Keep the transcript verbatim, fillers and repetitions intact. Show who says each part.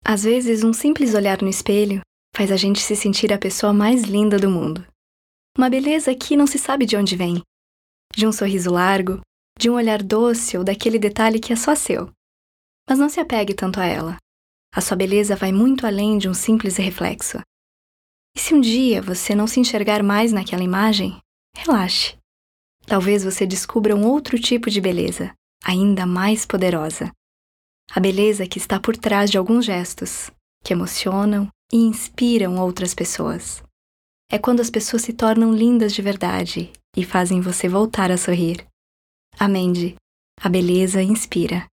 Speaker 1: Às vezes, um simples olhar no espelho faz a gente se sentir a pessoa mais linda do mundo. Uma beleza que não se sabe de onde vem. De um sorriso largo, de um olhar doce ou daquele detalhe que é só seu. Mas não se apegue tanto a ela. A sua beleza vai muito além de um simples reflexo. E se um dia você não se enxergar mais naquela imagem, relaxe. Talvez você descubra um outro tipo de beleza, ainda mais poderosa. A beleza que está por trás de alguns gestos, que emocionam e inspiram outras pessoas. É quando as pessoas se tornam lindas de verdade e fazem você voltar a sorrir. A Mandy, a beleza inspira.